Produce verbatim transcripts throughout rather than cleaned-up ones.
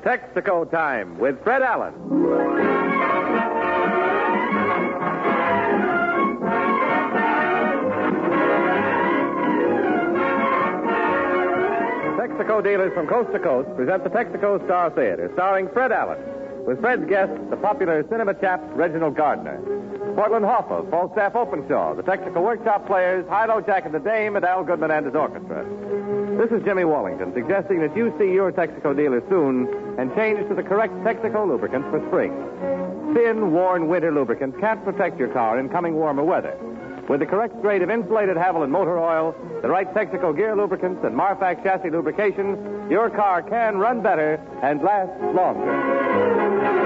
Texaco Time with Fred Allen. Texaco dealers from coast to coast present the Texaco Star Theater, starring Fred Allen, with Fred's guest, the popular cinema chap Reginald Gardner. Portland Hoffa, Falstaff Openshaw, the Texaco Workshop Players, Hilo Jack and the Dame, and Al Goodman and his orchestra. This is Jimmy Wallington, suggesting that you see your Texaco dealer soon and change to the correct Texaco lubricant for spring. Thin, worn winter lubricants can't protect your car in coming warmer weather. With the correct grade of insulated Haviland motor oil, the right Texaco gear lubricants, and Marfax chassis lubrication, your car can run better and last longer.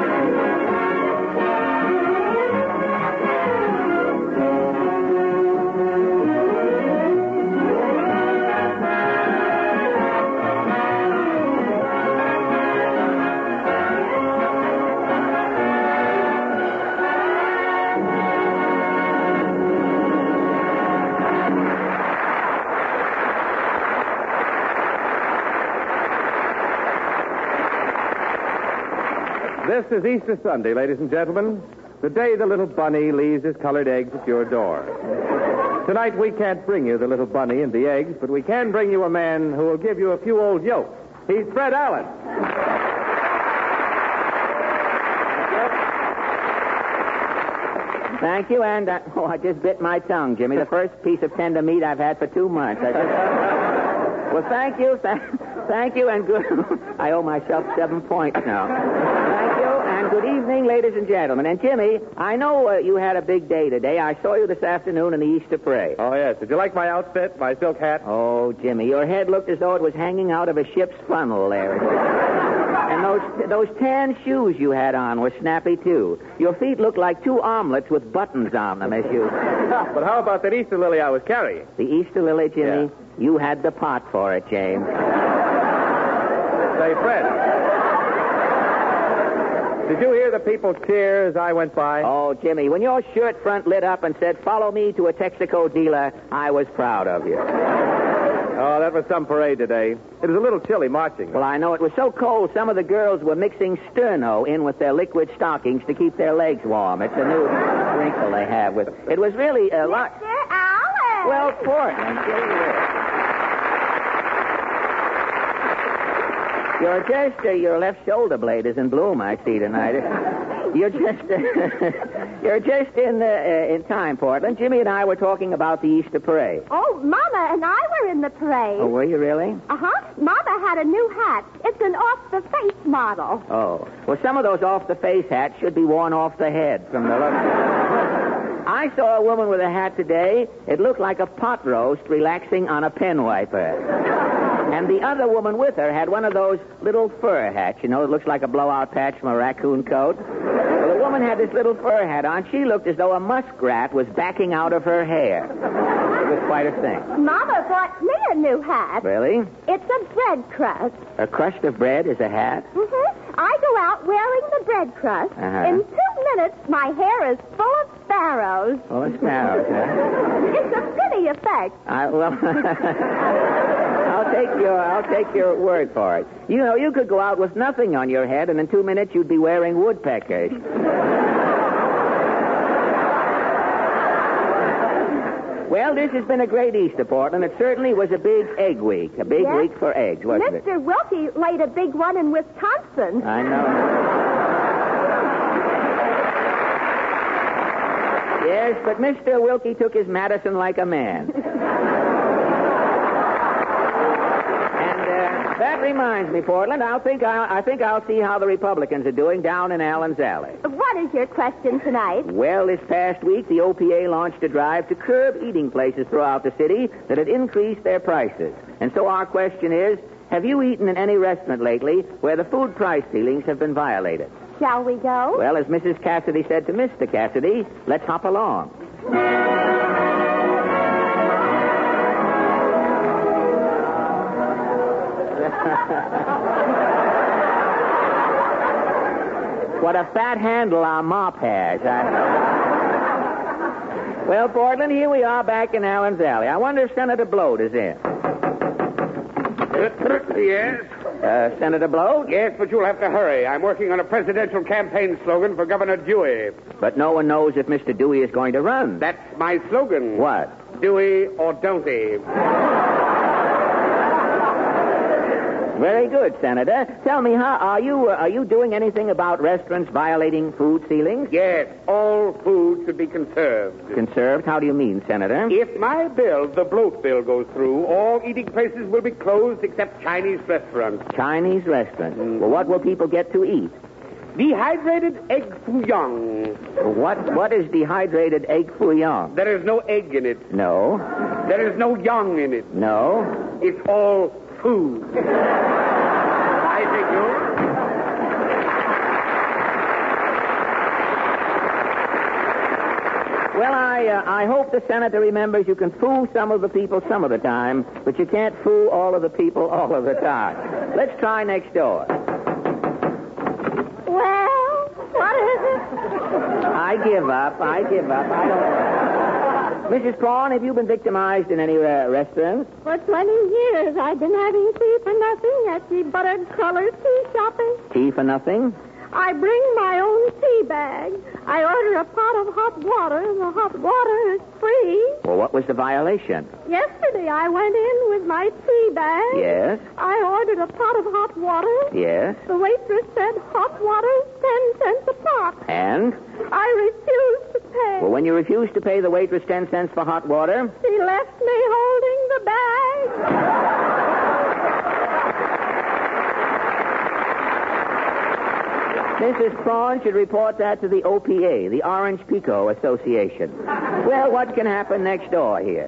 This is Easter Sunday, ladies and gentlemen, the day the little bunny leaves his colored eggs at your door. Tonight we can't bring you the little bunny and the eggs, but we can bring you a man who will give you a few old yolks. He's Fred Allen. Thank you, and uh, oh, I just bit my tongue, Jimmy. The first piece of tender meat I've had for two months. I just... Well, thank you, th- thank you, and good. I owe myself seven points now. Thank you, and good evening, ladies and gentlemen. And Jimmy, I know uh, you had a big day today. I saw you this afternoon in the Easter parade. Oh yes. Did you like my outfit, my silk hat? Oh, Jimmy, your head looked as though it was hanging out of a ship's funnel there. And those those tan shoes you had on were snappy, too. Your feet looked like two omelets with buttons on them as you... But how about that Easter lily I was carrying? The Easter lily, Jimmy? Yeah. You had the pot for it, James. Say, Fred, did you hear the people cheer as I went by? Oh, Jimmy, when your shirt front lit up and said, "Follow me to a Texaco dealer," I was proud of you. Oh, that was some parade today. It was a little chilly marching. Well, I know. It was so cold, some of the girls were mixing sterno in with their liquid stockings to keep their legs warm. It's a new wrinkle they have with... It was really a lot... Mister Allen! Well, Portland, You're just, uh, your left shoulder blade is in bloom, I see tonight. You're just, uh, you're just in the, uh, in time, Portland. Jimmy and I were talking about the Easter parade. Oh, Mama and I were in the parade. Oh, were you really? Uh-huh. Mama had a new hat. It's an off-the-face model. Oh. Well, some of those off-the-face hats should be worn off the head from the look. I saw a woman with a hat today. It looked like a pot roast relaxing on a pen wiper. And the other woman with her had one of those little fur hats, you know, it looks like a blowout patch from a raccoon coat. Well, the woman had this little fur hat on. She looked as though a muskrat was backing out of her hair. It was quite a thing. Mama bought me a new hat. Really? It's a bread crust. A crust of bread is a hat? Mm-hmm. I go out wearing the bread crust. Uh-huh. In two minutes, my hair is full of sparrows. Full of sparrows, huh? It's a pretty effect. I, well... I'll take your I'll take your word for it. You know, you could go out with nothing on your head, and in two minutes you'd be wearing woodpeckers. Well, this has been a great Easter, Portland. It certainly was a big egg week, a big Yes. week for eggs, wasn't Mister it? Wilkie laid a big one in Wisconsin. I know. Yes, but Mister Wilkie took his Madison like a man. That reminds me, Portland. I'll think I'll, I think I'll see how the Republicans are doing down in Allen's Alley. What is your question tonight? Well, this past week, the O P A launched a drive to curb eating places throughout the city that had increased their prices. And so our question is, have you eaten in any restaurant lately where the food price ceilings have been violated? Shall we go? Well, as Missus Cassidy said to Mister Cassidy, let's hop along. What a fat handle our mop has. I... Well, Portland, here we are back in Allen's Alley. I wonder if Senator Bloat is in. Yes? Uh, Senator Blow? Yes, but you'll have to hurry. I'm working on a presidential campaign slogan for Governor Dewey. But no one knows if Mister Dewey is going to run. That's my slogan. What? Dewey or don't he? Very good, Senator. Tell me, how are you? Uh, are you doing anything about restaurants violating food ceilings? Yes, all food should be conserved. Conserved? How do you mean, Senator? If my bill, the bloat bill, goes through, all eating places will be closed except Chinese restaurants. Chinese restaurants. Mm. Well, what will people get to eat? Dehydrated egg fouillon. What? What is dehydrated egg fouillon? There is no egg in it. No. There is no young in it. No. It's all food. I thank you. Well, I uh, I hope the senator remembers you can fool some of the people some of the time, but you can't fool all of the people all of the time. Let's try next door. Well, what is it? I give up. I give up. I don't... Missus Prawn, have you been victimized in any uh, restaurants? For twenty years, I've been having tea for nothing at the buttered color tea shopping. Tea for nothing? I bring my own tea bag. I order a pot of hot water. The hot water is free. Well, what was the violation? Yesterday, I went in with my tea bag. Yes? I ordered a pot of hot water. Yes? The waitress said hot water, ten cents a pot. And? I refused to pay. Well, when you refused to pay the waitress ten cents for hot water? She left me holding the bag. Missus Prawn should report that to the O P A, the Orange Pico Association. Well, what can happen next door here?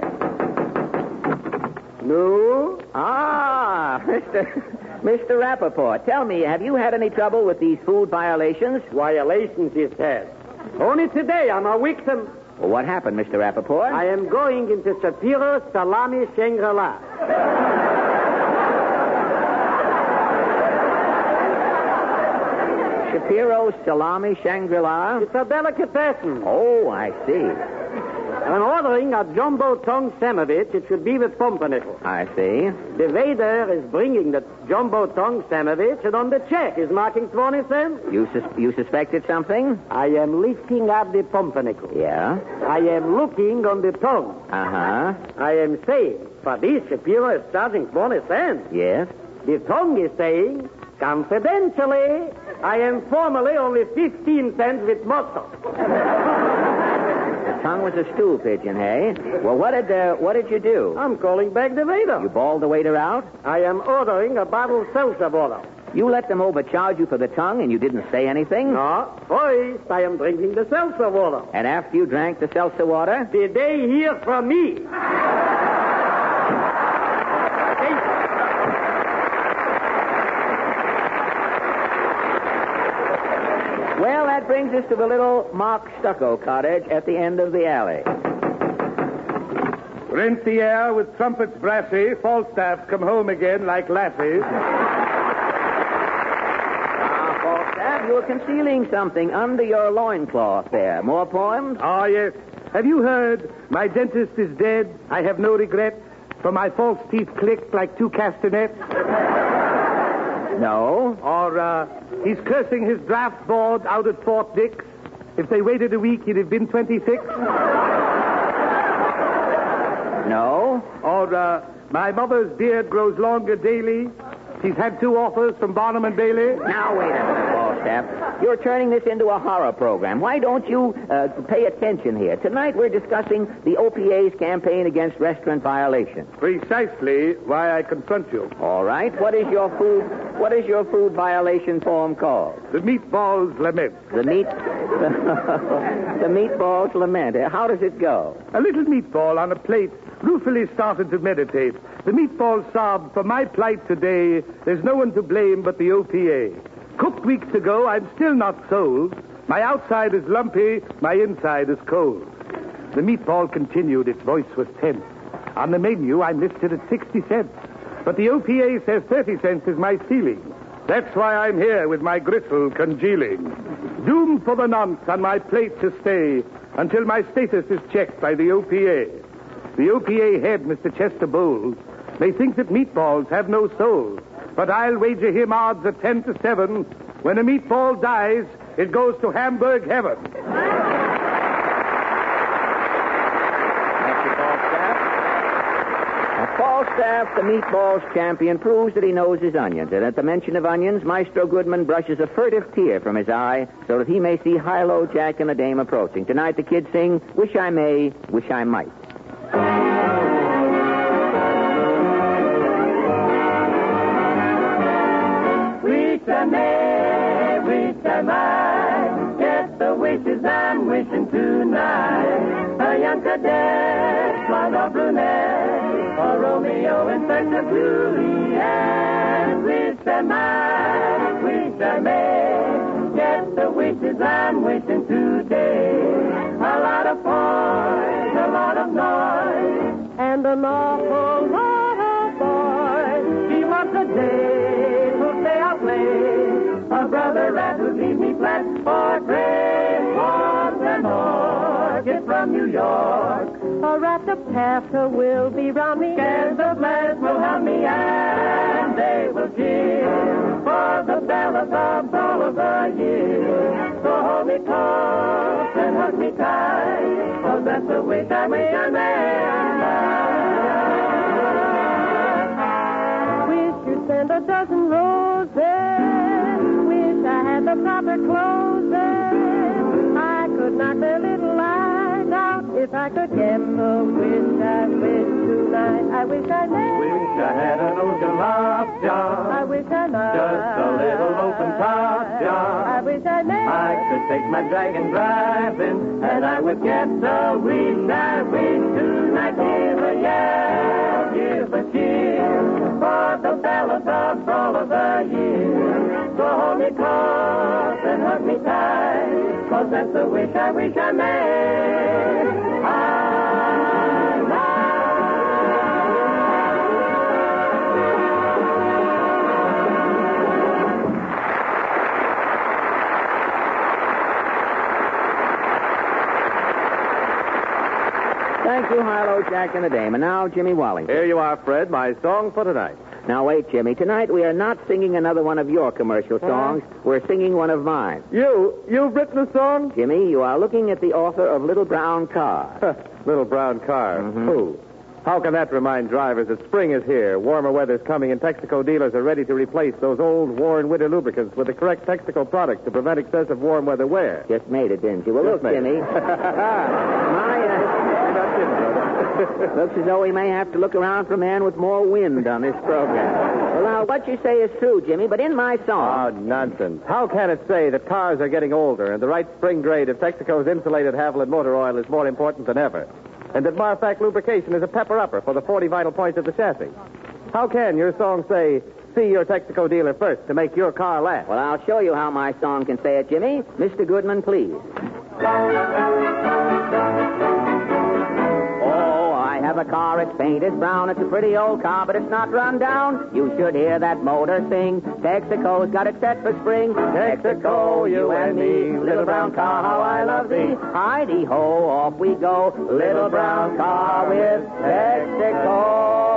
No? Ah, Mister Mister Rappaport, tell me, have you had any trouble with these food violations? Violations, he says. Only today I'm a victim. Well, what happened, Mister Rappaport? I am going into Shapiro Salami Shangri-La. Shapiro Salami Shangri-La? It's a delicatessen. Oh, I see. I'm ordering a jumbo tongue sandwich. It should be with pumpernickel. I see. The waiter is bringing the jumbo tongue sandwich, and on the check is marking twenty cents. You sus- you suspected something? I am lifting up the pumpernickel. Yeah? I am looking on the tongue. Uh-huh. I am saying, for this, Shapiro is charging twenty cents. Yes? The tongue is saying, confidentially, I am formally only fifteen cents with mustard. The tongue was a stool pigeon, hey? Well, what did uh, what did you do? I'm calling back the waiter. You bawled the waiter out? I am ordering a bottle of seltzer water. You let them overcharge you for the tongue and you didn't say anything? No. First, I am drinking the seltzer water. And after you drank the seltzer water? Did they hear from me? Well, that brings us to the little mock stucco cottage at the end of the alley. Rent the air with trumpets brassy, Falstaff come home again like lassies. Ah, Falstaff, you're concealing something under your loincloth there. More poems? Ah, yes. Have you heard? My dentist is dead. I have no regrets. For my false teeth clicked like two castanets. No. Or, uh, he's cursing his draft board out at Fort Dix. If they waited a week, he'd have been twenty-six. No. Or, uh, my mother's beard grows longer daily. She's had two offers from Barnum and Bailey. Now, wait a minute, Falstaff. You're turning this into a horror program. Why don't you uh, pay attention here? Tonight we're discussing the O P A's campaign against restaurant violations. Precisely why I confront you. All right. What is your food? What is your food violation poem called? The Meatballs Lament. The meat. The Meatballs Lament. How does it go? A little meatball on a plate ruefully started to meditate. The meatball sobbed, for my plight today, there's no one to blame but the O P A. Cooked weeks ago, I'm still not sold. My outside is lumpy, my inside is cold. The meatball continued, its voice was tense. On the menu, I'm listed at sixty cents. But the O P A says thirty cents is my ceiling. That's why I'm here with my gristle congealing. Doomed for the nonce on my plate to stay until my status is checked by the O P A. The O P A head, Mister Chester Bowles, may think that meatballs have no soul. But I'll wager him odds at ten to seven. When a meatball dies, it goes to Hamburg heaven. Falstaff, the meatballs champion, proves that he knows his onions. And at the mention of onions, Maestro Goodman brushes a furtive tear from his eye so that he may see Hilo, Jack, and the dame approaching. Tonight the kids sing, Wish I May, Wish I Might. Wish I may, wish I might, get the wishes I'm wishing tonight. A young cadet, blonde or brunette, or Romeo in search of Juliet. Wish I might, wish I may, get the wishes I'm wishing today. A lot of poise, a lot of noise, and an awful lot of boys. She wants a day to stay out late, a brother rat who leaves me flat for great wants and orchids from New York. A rat of pastor will be round me, and the blast will help me, and they will cheer for the ballad of all of the year. So hold me close and hug me tight, for that's the wish I wish I may. Wish you'd send a dozen roses, wish I had the proper clothes, I could knock their little eyes out if I could get the wish I wish tonight. I wish I may. Wish I had an ocean loft job. I wish I might. Just a little open top job. I wish I may. I could take my dragon driving, and I would get the wish I wish tonight. Give a yell, give a cheer for the ballads of all of the year. So hold me close and hug me tight, 'cause that's the wish I wish I may. I love. Thank you, Hilo, Jack, and the dame. And now, Jimmy Wallington. Here you are, Fred, my song for tonight. Now, wait, Jimmy. Tonight we are not singing another one of your commercial songs. Uh-huh. We're singing one of mine. You? You've written a song? Jimmy, you are looking at the author of Little Brown Car. Little Brown Car. Mm-hmm. Who? How can that remind drivers that spring is here, warmer weather's coming, and Texaco dealers are ready to replace those old, worn winter lubricants with the correct Texaco product to prevent excessive warm weather wear? Just made it, didn't you? Well, Just look, made Jimmy. My, uh, looks as though we may have to look around for a man with more wind on this program. Well, now, what you say is true, Jimmy, but in my song... Oh, nonsense. How can it say that cars are getting older and the right spring grade of Texaco's insulated Haviland motor oil is more important than ever? And that Marfac lubrication is a pepper-upper for the forty vital points of the chassis? How can your song say, see your Texaco dealer first to make your car last? Well, I'll show you how my song can say it, Jimmy. Mister Goodman, please. Oh, I have a car, its paint is brown, it's a pretty old car, but it's not run down. You should hear that motor sing. Texaco's got it set for spring. Texaco, you and me, little brown car, how I love thee. Heidi-ho, off we go, little brown car with Texaco.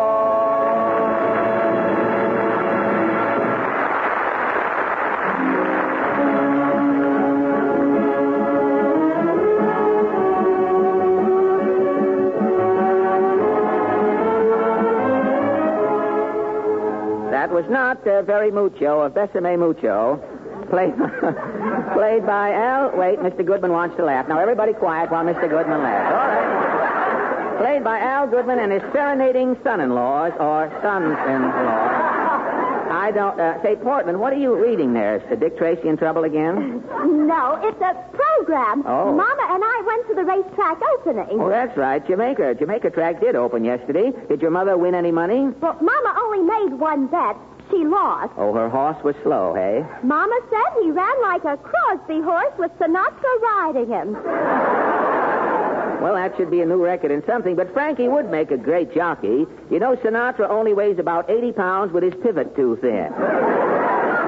That was not uh, very mucho of Besame Mucho, played, played by Al... Wait, Mister Goodman wants to laugh. Now, everybody quiet while Mister Goodman laughs. All right. Played by Al Goodman and his serenading son-in-laws, or sons-in-law. I don't... Uh, say, Portman, what are you reading there? Is Dick Tracy in trouble again? No, it's a program. Oh. Mama and I went to the racetrack opening. Oh, that's right. Jamaica. Jamaica track did open yesterday. Did your mother win any money? Well, Mama only made one bet. She lost. Oh, her horse was slow, hey? Mama said he ran like a Crosby horse with Sinatra riding him. Well, that should be a new record and something, but Frankie would make a great jockey. You know, Sinatra only weighs about eighty pounds with his pivot tooth in.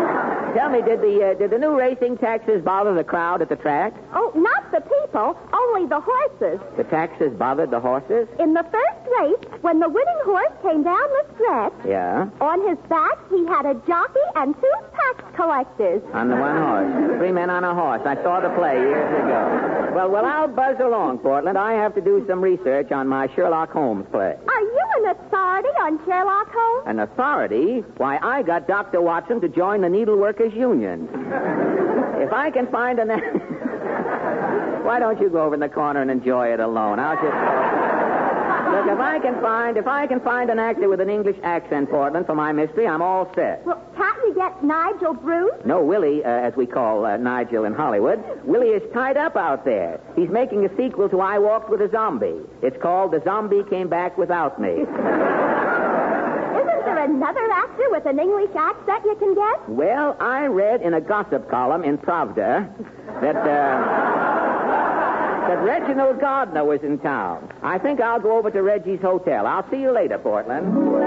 Tell me, did the uh, did the new racing taxes bother the crowd at the track? Oh, not the people, only the horses. The taxes bothered the horses? In the first race, when the winning horse came down the stretch, Yeah. on his back he had a jockey and two tax collectors. On the one horse. Three men on a horse. I saw the play years ago. Well, well, I'll buzz along, Portland. I have to do some research on my Sherlock Holmes play. Are you an authority on Sherlock Holmes? An authority? Why, I got Doctor Watson to join the Needleworkers Union. If I can find an... Why don't you go over in the corner and enjoy it alone? I'll just... Look, if I can find if I can find an actor with an English accent, Portland, for my mystery, I'm all set. Well, can't we get Nigel Bruce? No, Willie, uh, as we call uh, Nigel in Hollywood, Willie is tied up out there. He's making a sequel to I Walked with a Zombie. It's called The Zombie Came Back Without Me. Isn't there another actor with an English accent you can get? Well, I read in a gossip column in Pravda that... Uh, that Reginald Gardner was in town. I think I'll go over to Reggie's hotel. I'll see you later, Portland.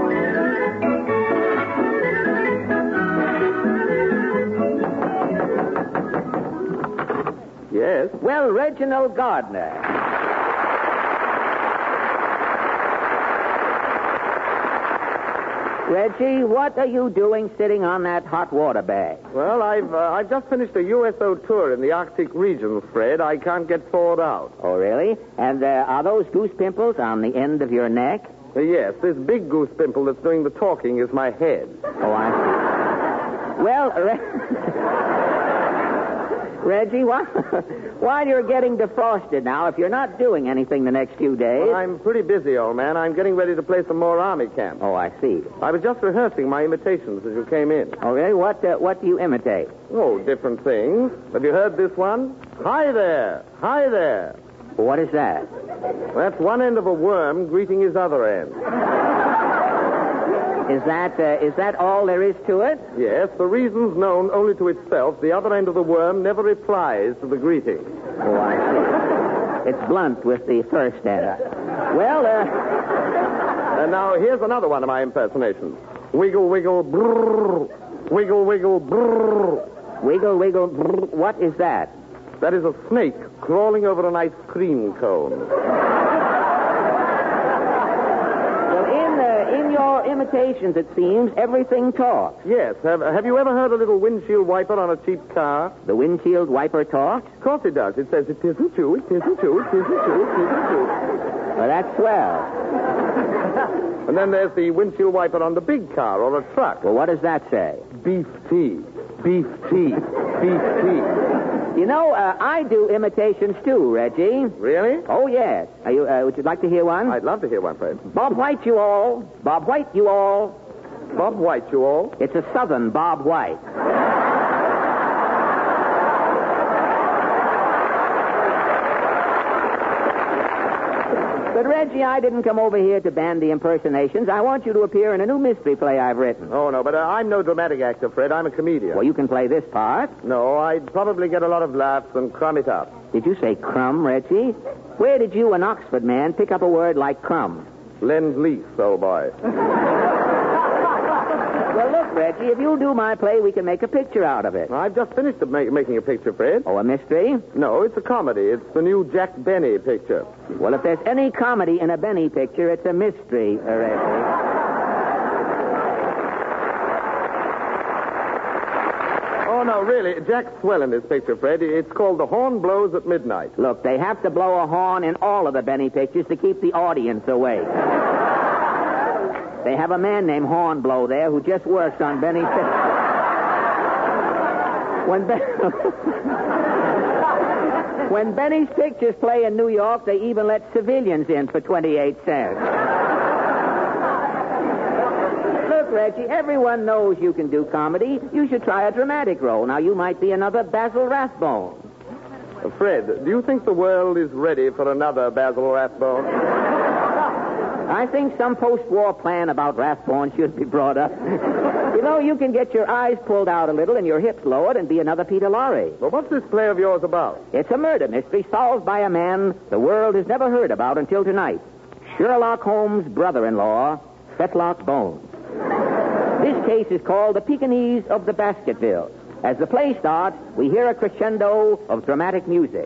Yes? Well, Reginald Gardner. Reggie, what are you doing sitting on that hot water bag? Well, I've uh, I've just finished a U S O tour in the Arctic regions, Fred. I can't get thawed out. Oh, really? And uh, are those goose pimples on the end of your neck? Uh, yes, this big goose pimple that's doing the talking is my head. Oh, I see. Well, Re- Reggie, while, while you're getting defrosted now, if you're not doing anything the next few days... Well, I'm pretty busy, old man. I'm getting ready to play some more army camp. Oh, I see. I was just rehearsing my imitations as you came in. Oh, really? What, uh, what do you imitate? Oh, different things. Have you heard this one? Hi there. Hi there. What is that? That's one end of a worm greeting his other end. Is that, uh, is that all there is to it? Yes, for reasons known only to itself, the other end of the worm never replies to the greeting. Oh, I see. It's blunt with the first end. Well, uh... And now, here's another one of my impersonations. Wiggle, wiggle, brrr. Wiggle, wiggle, brrr. Wiggle, wiggle, brrr. What is that? That is a snake crawling over an ice cream cone. Well, in, uh, in your imitations, it seems, everything talks. Yes. Have, have you ever heard a little windshield wiper on a cheap car? The windshield wiper talks? Of course it does. It says, it isn't true, it isn't true, it isn't true, it isn't true. Well, that's swell. And then there's the windshield wiper on the big car or a truck. Well, what does that say? Beef tea, beef tea, beef tea. You know, uh, I do imitations too, Reggie. Really? Oh, yes. Are you, uh, would you like to hear one? I'd love to hear one, Fred. Bob White, you all. Bob White, you all. Bob White, you all. It's a southern Bob White. But, Reggie, I didn't come over here to bandy impersonations. I want you to appear in a new mystery play I've written. Oh, no, but uh, I'm no dramatic actor, Fred. I'm a comedian. Well, you can play this part. No, I'd probably get a lot of laughs and crumb it up. Did you say crumb, Reggie? Where did you, an Oxford man, pick up a word like crumb? Lend-lease, old boy. Well, look, Reggie, if you'll do my play, we can make a picture out of it. I've just finished the ma- making a picture, Fred. Oh, a mystery? No, it's a comedy. It's the new Jack Benny picture. Well, if there's any comedy in a Benny picture, it's a mystery, uh, Reggie. Oh, no, really, Jack's swell in this picture, Fred. It's called The Horn Blows at Midnight. Look, they have to blow a horn in all of the Benny pictures to keep the audience awake. They have a man named Hornblow there who just works on Benny's pictures. When, ben... when Benny's pictures play in New York, they even let civilians in for twenty-eight cents. Look, Reggie, everyone knows you can do comedy. You should try a dramatic role. Now, you might be another Basil Rathbone. Uh, Fred, do you think the world is ready for another Basil Rathbone? I think some post-war plan about Rathbone should be brought up. You know, you can get your eyes pulled out a little and your hips lowered and be another Peter Lorre. Well, what's this play of yours about? It's a murder mystery solved by a man the world has never heard about until tonight. Sherlock Holmes' brother-in-law, Fetlock Bones. This case is called The Pekingese of the Baskervilles. As the play starts, we hear a crescendo of dramatic music.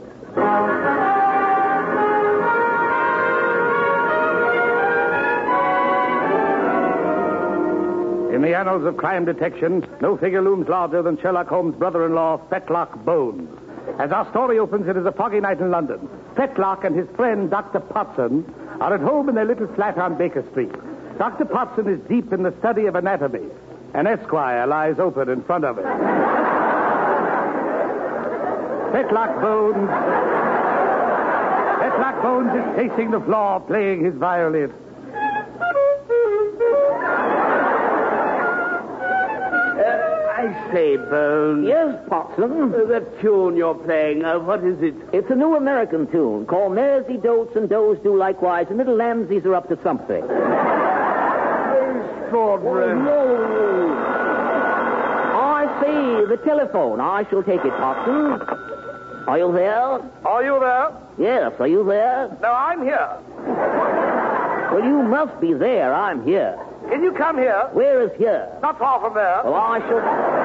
In the annals of crime detection, no figure looms larger than Sherlock Holmes' brother-in-law, Fetlock Bones. As our story opens, it is a foggy night in London. Fetlock and his friend, Doctor Potson, are at home in their little flat on Baker Street. Doctor Potson is deep in the study of anatomy. An Esquire lies open in front of him. Fetlock Bones... Fetlock Bones is pacing the floor, playing his violin. I say, Bones. Yes, Potson? Uh, that tune you're playing, uh, what is it? It's a new American tune called Mersey Dotes and Does Do Likewise, and little Lamsies are up to something. Extraordinary. No. I see. The telephone. I shall take it, Potson. Are you there? Are you there? Yes, are you there? No, I'm here. Well, you must be there. I'm here. Can you come here? Where is here? Not far from there. Well, I shall...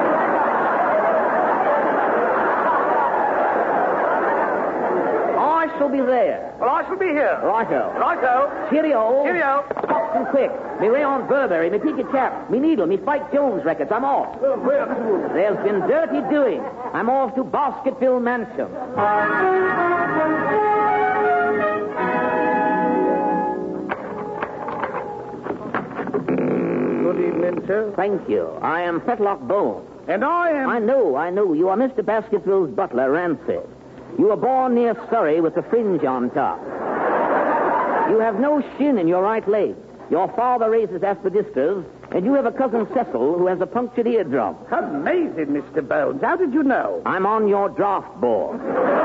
I shall be there. Well, I shall be here. Righto. Righto. Cheerio. Cheerio. Potson, quick. Me Rayon Burberry, me Tiki Chap, me Needle, me Spike Jones records. I'm off. Well, where to? There's been dirty doing. I'm off to Baskerville Mansion. Good evening, sir. Thank you. I am Fetlock Bones. And I am... I know, I know. You are Mister Baskerville's butler, Rancid. You were born near Surrey with the fringe on top. You have no shin in your right leg. Your father raises aspidistras, and you have a cousin Cecil who has a punctured eardrum. Amazing, Mister Bones. How did you know? I'm on your draft board.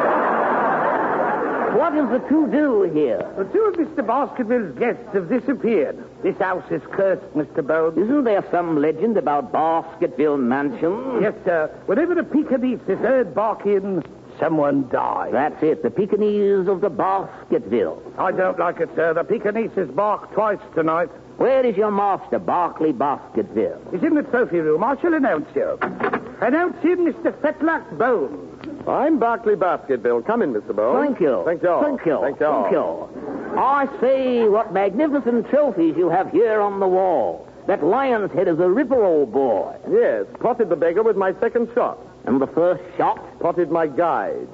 What is the to-do here? Well, two of Mister Baskerville's guests have disappeared. This house is cursed, Mister Bones. Isn't there some legend about Baskerville Mansion? Yes, sir. Whenever a Pekingese is heard barking, someone dies. That's it, the Pekingese of the Baskerville. I don't like it, sir. The Pekingese barked twice tonight. Where is your master, Barclay Baskerville? He's in the trophy room. I shall announce you. Announce him, Mister Fetlock Bones. I'm Barclay Baskerville. Come in, Mister Bones. Thank you. Thank you. Thank you. Thank you. Thank you. I say, what magnificent trophies you have here on the wall. That lion's head is a ripper, old boy. Yes, potted the beggar with my second shot. And the first shot? Potted my guide.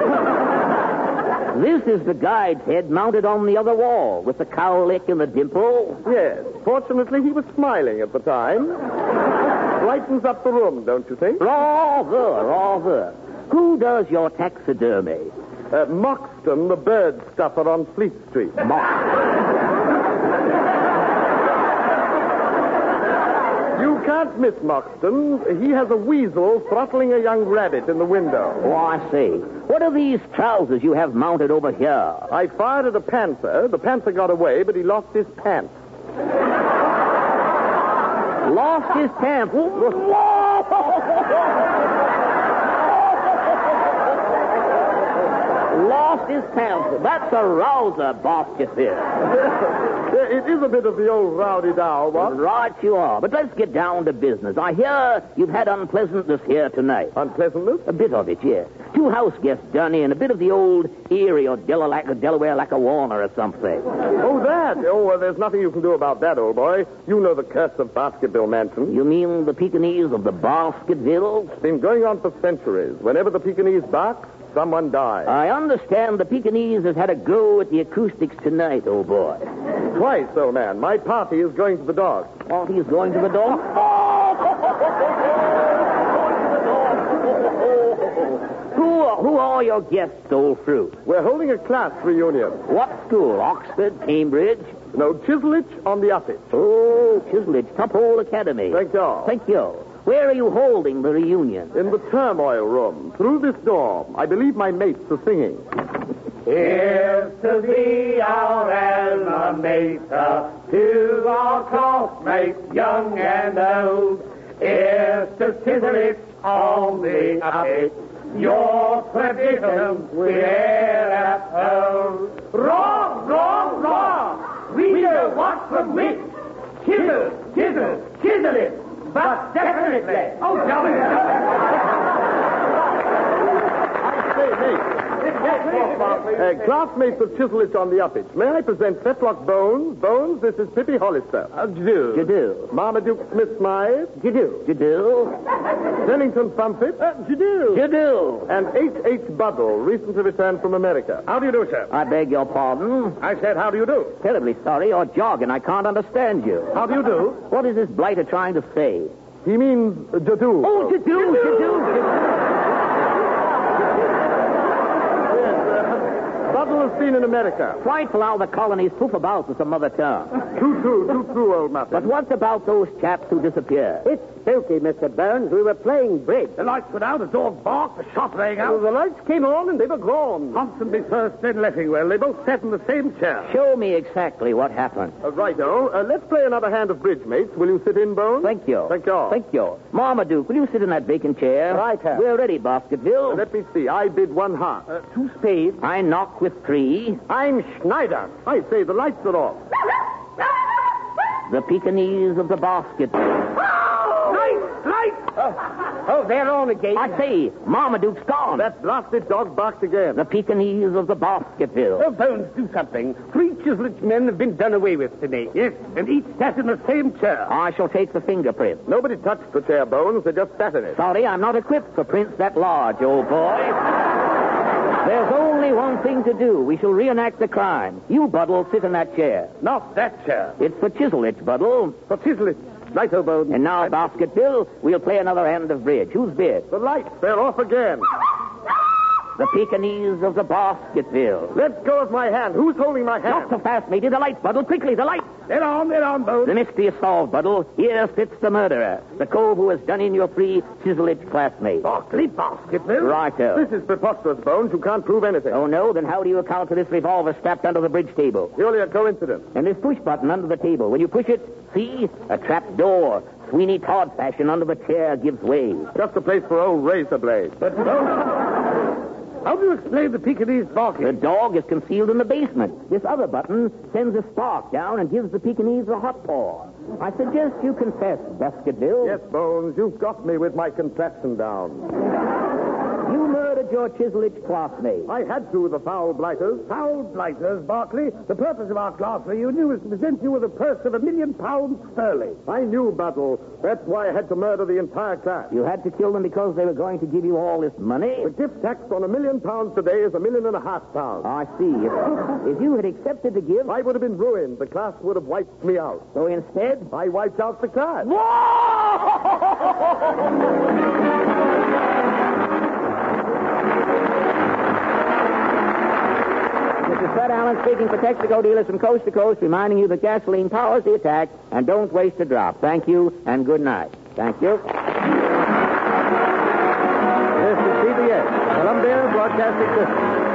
This is the guide's head mounted on the other wall with the cowlick and the dimple. Yes, fortunately he was smiling at the time. Brightens up the room, don't you think? Rather, rather. Who does your taxidermy? Uh, Moxton, the bird stuffer on Fleet Street. You can't miss Moxton. He has a weasel throttling a young rabbit in the window. Oh, I see. What are these trousers you have mounted over here? I fired at a panther. The panther got away, but he lost his pants. Lost his pants. Lost his pants. That's a rouser, Baskerville. It is a bit of the old rowdy dow, what? Right you are. But let's get down to business. I hear you've had unpleasantness here tonight. Unpleasantness? A bit of it, yes. Two house guests done in. A bit of the old Erie or Delaware, Delaware Lackawanna or something. Oh, that? Oh, well, there's nothing you can do about that, old boy. You know the curse of Baskerville Mansion. You mean the Pekingese of the Baskervilles? It's been going on for centuries. Whenever the Pekingese barks, someone dies. I understand the Pekingese has had a go at the acoustics tonight, old boy. Twice, old man. My party is going to the dog. Party is going to the dog? Who, who are your guests, old fruit? We're holding a class reunion. What school? Oxford, Cambridge? No, Chiswick on the Uppage. Oh, Chiswick, Top Hole Academy. Thank you. Thank you. Where are you holding the reunion? In the turmoil room. Through this door. I believe my mates are singing. Here's to thee, our alma mater, to our classmates, young and old. Here's to Chiswick on the Uppage, your traditions we e'er uphold. Wrong, wrong, wrong! We know what from which. Chisel, chisel, chisel it. But definitely. Oh, jolly. Uh, classmates of Chiselich on the uppage. May I present Fetlock Bones? Bones, this is Pippi Hollister. How do you do? You do. Marmaduke Smith-Smythe. You do. You do. Pennington Fumfit. Uh, you do. You do. And H H. Buddle, recently returned from America. How do you do, sir? I beg your pardon. I said, how do you do? Terribly sorry. You're jogging. I can't understand you. How do you do? What is this blighter trying to say? He means uh, Jadu. Oh, Jadu, Jadu, Jadu. Buddle is seen in America. Frightful how the colonies poof about with some other tongue. Too true, too true, old Muffin. But what's about those chaps who disappear? It's filthy, Mister Burns. We were playing bridge. The lights went out, the dog barked, the shot rang out. Well, the lights came on and they were gone. Ponsonby first, then Leffingwell. They both sat in the same chair. Show me exactly what happened. Uh, righto. Uh, let's play another hand of bridge, mates. Will you sit in, Bones? Thank you. Thank you. Thank you. Marmaduke, will you sit in that vacant chair? Right, sir. We're ready, Basketville. Uh, let me see. I bid one half. Uh, two spades. I knock with three. I'm Schneider. I say the lights are off. The Pekingese of the basket. Lights! Lights! Oh, they're on again. I say, Marmaduke's gone. That blasted dog barked again. The Pekingese of the Basketville. Oh, Bones, do something. Three Chiselich men have been done away with today. Yes, and each sat in the same chair. I shall take the fingerprint. Nobody touched the chair, Bones. They just sat in it. Sorry, I'm not equipped for prints that large, old boy. There's only one thing to do. We shall reenact the crime. You, Buddle, sit in that chair. Not that chair. It's for Chiselich, Buddle. For Chiselich. Righto, Bones. And now, Basketville, we'll play another hand of bridge. Who's bid? The lights, they're off again. The Pekingese of the Basketville. Let go of my hand. Who's holding my hand? Not so fast, matey. The lights, Buddle. Quickly, the lights. They're on, they're on, Bones. The mystery is solved, Buddle. Here sits the murderer. The cove who has done in your three Chiselich classmates. Barkley Basketville. Righto. This is preposterous, Bones. You can't prove anything. Oh, no? Then how do you account for this revolver strapped under the bridge table? Purely a coincidence. And this push button under the table. When you push it, see? A trap door. Sweeney Todd fashion under the chair gives way. Just a place for old razor blades. But, Bones, how do you explain the Pekingese barking? The dog is concealed in the basement. This other button sends a spark down and gives the Pekingese a hot paw. I suggest you confess, Basketville. Yes, Bones, you've got me with my contraption down. You murdered your Chiselich classmate. I had to, the foul blighters. Foul blighters, Barkley. The purpose of our class reunion was to present you with a purse of a million pounds sterling. I knew, Buddle. That's why I had to murder the entire class. You had to kill them because they were going to give you all this money? The gift tax on a million pounds today is a million and a half pounds. I see. If, if you had accepted the gift... I would have been ruined. The class would have wiped me out. So instead... I wiped out the class. Mister Fred Allen speaking for Texaco dealers from coast to coast, reminding you that gasoline powers the attack, and don't waste a drop. Thank you, and good night. Thank you. This is C B S, Columbia Broadcasting System.